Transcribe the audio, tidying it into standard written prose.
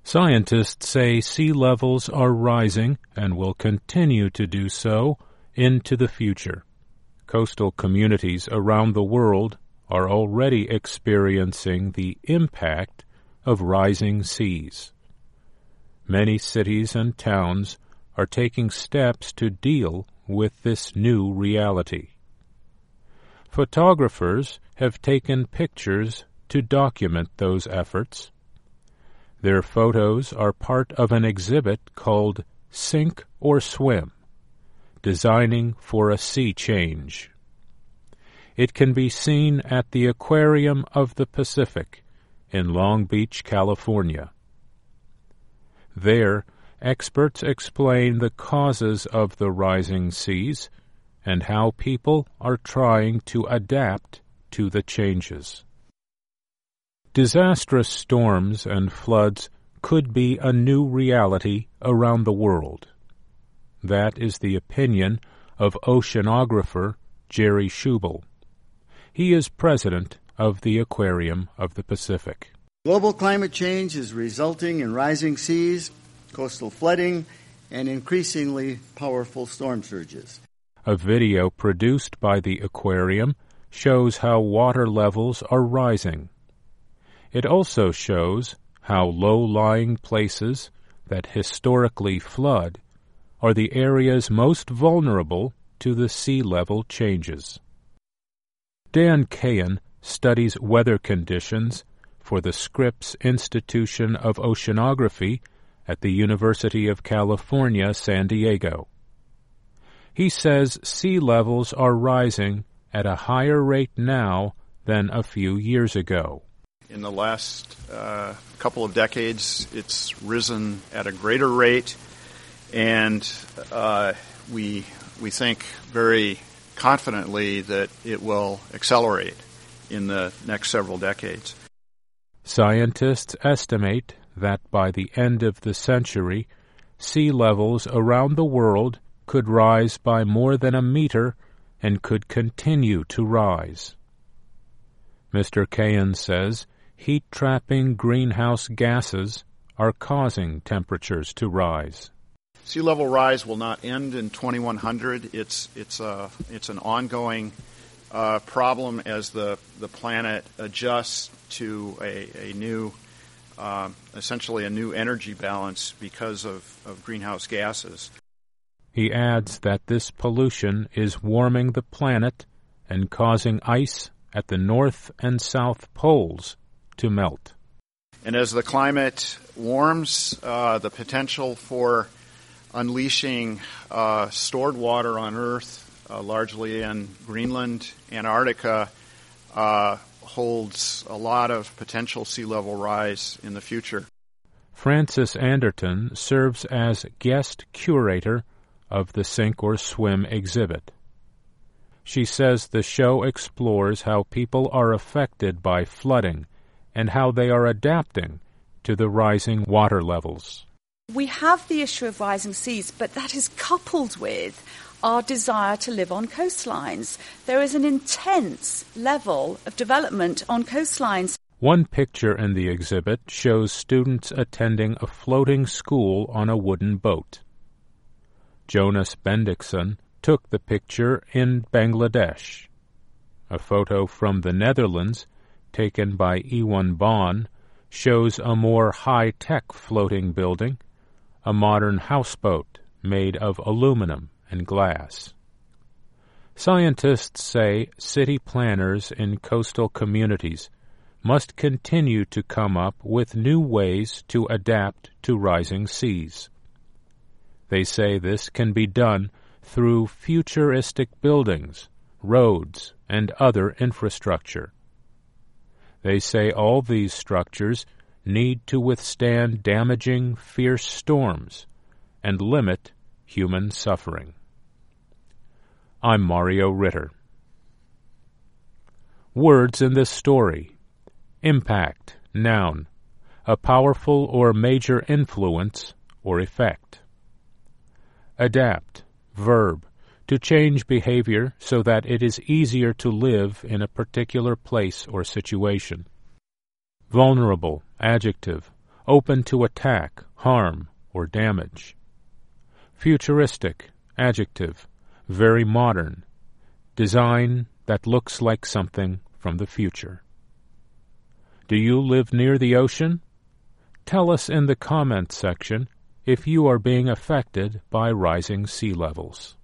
Scientists say sea levels are rising and will continue to do so into the future. Coastal communities around the world are already experiencing the impact of rising seas. Many cities and towns are taking steps to deal with this new reality. Photographers have taken pictures to document those efforts. Their photos are part of an exhibit called Sink or Swim, Designing for a Sea Change. It can be seen at the Aquarium of the Pacific in Long Beach, California. There, experts explain the causes of the rising seas and how people are trying to adapt to the changes. Disastrous storms and floods could be a new reality around the world. That is the opinion of oceanographer Jerry Schubel. He is president of the Aquarium of the Pacific. Global climate change is resulting in rising seas, coastal flooding, and increasingly powerful storm surges. A video produced by the aquarium shows how water levels are rising. It also shows how low-lying places that historically flood are the areas most vulnerable to the sea level changes. Dan Cahan studies weather conditions for the Scripps Institution of Oceanography at the University of California, San Diego. He says sea levels are rising at a higher rate now than a few years ago. In the last couple of decades, it's risen at a greater rate, and we think very confidently that it will accelerate in the next several decades. Scientists estimate that by the end of the century, sea levels around the world could rise by more than a meter and could continue to rise. Mr. Cahan says heat-trapping greenhouse gases are causing temperatures to rise. Sea level rise will not end in 2100. It's an ongoing problem as the planet adjusts to a new, essentially a new energy balance because of greenhouse gases. He adds that this pollution is warming the planet and causing ice at the North and South Poles to melt. And as the climate warms, the potential for unleashing stored water on Earth, largely in Greenland, Antarctica, holds a lot of potential sea level rise in the future. Frances Anderton serves as guest curator of the Sink or Swim exhibit. She says the show explores how people are affected by flooding and how they are adapting to the rising water levels. We have the issue of rising seas, but that is coupled with our desire to live on coastlines. There is an intense level of development on coastlines. One picture in the exhibit shows students attending a floating school on a wooden boat. Jonas Bendixson took the picture in Bangladesh. A photo from the Netherlands, taken by Ewan Bond, shows a more high-tech floating building, a modern houseboat made of aluminum and glass. Scientists say city planners in coastal communities must continue to come up with new ways to adapt to rising seas. They say this can be done through futuristic buildings, roads, and other infrastructure. They say all these structures need to withstand damaging, fierce storms and limit human suffering. I'm Mario Ritter. Words in this story. Impact, noun. A powerful or major influence or effect. Adapt, verb. To change behavior so that it is easier to live in a particular place or situation. Vulnerable, adjective. open to attack, harm, or damage. Futuristic, adjective, very modern, design that looks like something from the future. Do you live near the ocean? Tell us in the comments section if you are being affected by rising sea levels.